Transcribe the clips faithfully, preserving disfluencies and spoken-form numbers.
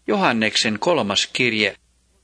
Johanneksen kolmas kirje.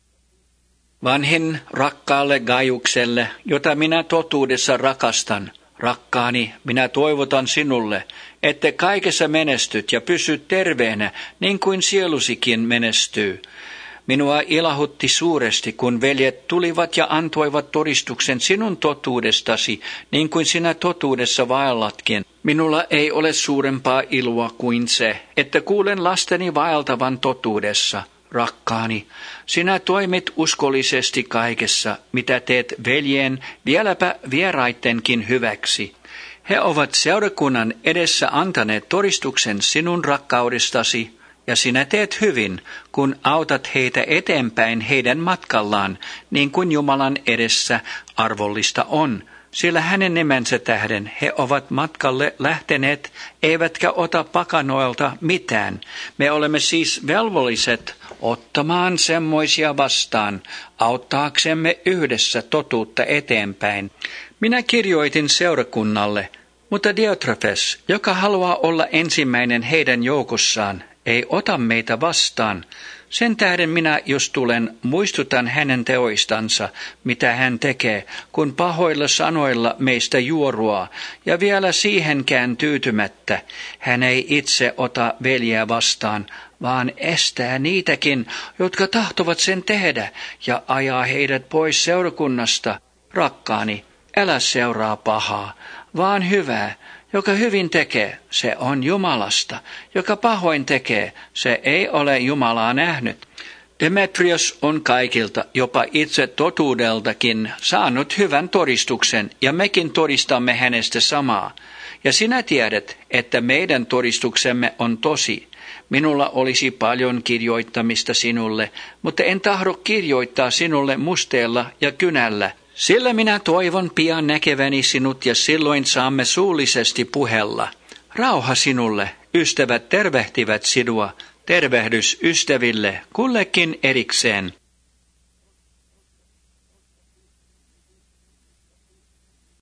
Vanhin rakkaalle Gajukselle, jota minä totuudessa rakastan, rakkaani, minä toivotan sinulle, että kaikessa menestyt ja pysyt terveenä, niin kuin sielusikin menestyy. Minua ilahutti suuresti, kun veljet tulivat ja antoivat todistuksen sinun totuudestasi, niin kuin sinä totuudessa vaellatkin. Minulla ei ole suurempaa iloa kuin se, että kuulen lasteni vaeltavan totuudessa. Rakkaani, sinä toimit uskollisesti kaikessa, mitä teet veljen, vieläpä vieraittenkin hyväksi. He ovat seurakunnan edessä antaneet todistuksen sinun rakkaudestasi, ja sinä teet hyvin, kun autat heitä eteenpäin heidän matkallaan, niin kuin Jumalan edessä arvollista on. Sillä hänen nimensä tähden he ovat matkalle lähteneet, eivätkä ota pakanoilta mitään. Me olemme siis velvolliset ottamaan semmoisia vastaan, auttaaksemme yhdessä totuutta eteenpäin. Minä kirjoitin seurakunnalle, mutta Diotrefes, joka haluaa olla ensimmäinen heidän joukossaan, ei ota meitä vastaan. Sen tähden minä, jos tulen, muistutan hänen teoistansa, mitä hän tekee, kun pahoilla sanoilla meistä juoruaa, ja vielä siihenkään tyytymättä. Hän ei itse ota veljeä vastaan, vaan estää niitäkin, jotka tahtovat sen tehdä, ja ajaa heidät pois seurakunnasta. Rakkaani, älä seuraa pahaa, vaan hyvää. Joka hyvin tekee, se on Jumalasta. Joka pahoin tekee, se ei ole Jumalaa nähnyt. Demetrios on kaikilta, jopa itse totuudeltakin, saanut hyvän todistuksen, ja mekin todistamme hänestä samaa. Ja sinä tiedät, että meidän todistuksemme on tosi. Minulla olisi paljon kirjoittamista sinulle, mutta en tahdo kirjoittaa sinulle musteella ja kynällä. Sillä minä toivon pian näkeväni sinut ja silloin saamme suullisesti puhella. Rauha sinulle, ystävät tervehtivät sinua, tervehdys ystäville, kullekin erikseen.